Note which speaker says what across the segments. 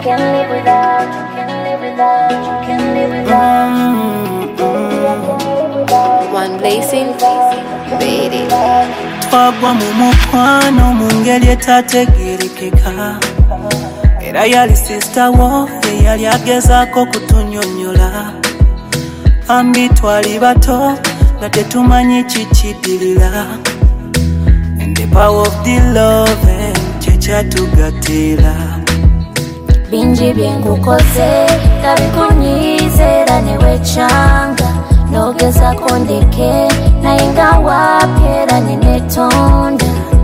Speaker 1: can't live without you, can't live without you, can't live without you. Baby, I can't live without you.
Speaker 2: One blazing, baby.
Speaker 3: Twagwa mu mukwano mu ngeri etategerekeka, era yali sister wo eyali agezaako kutunyonnyola. Ambi twali bato nga tetumanyi kikiddirira, and the power of the love kye kyatugattira.
Speaker 1: Bingi byenkukoze nga bikunyiiza era ne wekyanga, n'ogezaako ndeke naye nga waapya era ne neetonda.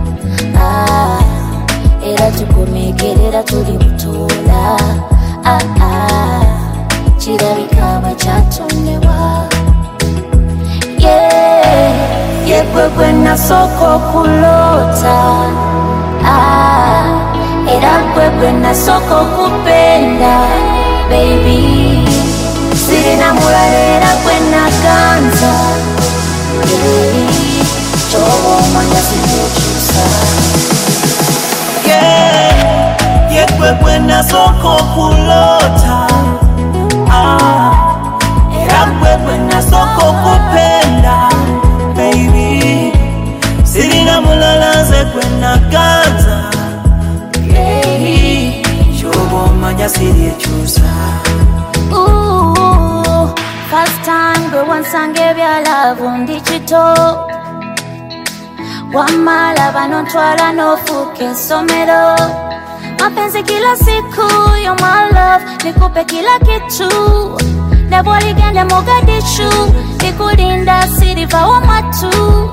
Speaker 1: Era tukomekerera tuli butuula, kirabika bakyatondebwa. Ye gwe nasooka okuloota, era gwe nasooka okupenda. Baby, sirina mulala era gwe naganza. Ky'oba omanya sinookyusa.
Speaker 3: Ye gwe nasooka okuloota, era gwe nasooka okupenda. Baby, sirina mulala nze gwe naganza. Ky'oba omanya siryekyusa.
Speaker 1: First time gwe wansanga ebyalavu ndi kito, wamala banontwala n'ofuuka essomero. Mapenzi kila siku, you're my love, nikupe kila kitu. Ne bw'oligende Mogadishu, nikulinda sirivawo matu.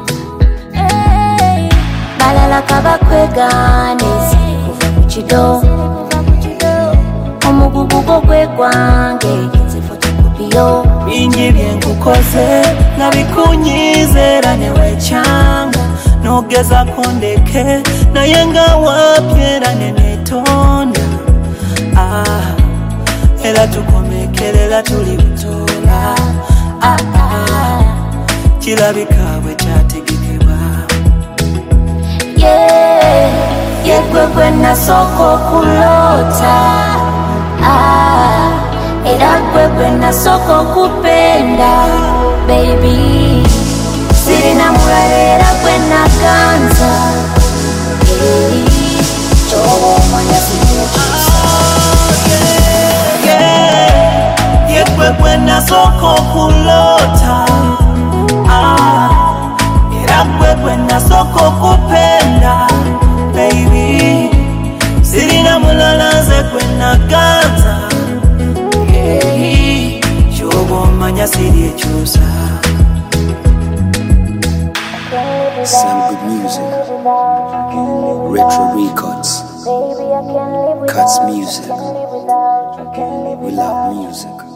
Speaker 1: Balala kabakwegane kuva ku kido, omugugu gwo gwe gwange nze fotokopiyo.
Speaker 3: Bingi byenkukoze nga bikunyiiza era ne wekyanga, n'ogezaako ndeke naye nga waapya era ne neetonda. Era tukomekerera tuli butuula, kirabika bwe kyategekebwa.
Speaker 1: Ye gwe nasooka okuloota, era gwe nasooka okupenda. Baby, sirina mulala era gwe naganza. Ky'oba omanya sinookyusa.
Speaker 3: Ye gwe nasooka okuloota, era gwe nasooka okupenda. Baby, sirina mulala nze gwe naganza. Ky'oba omanya siryekyusa.
Speaker 4: Some good music, Retro Records, Cuts Music. We love music.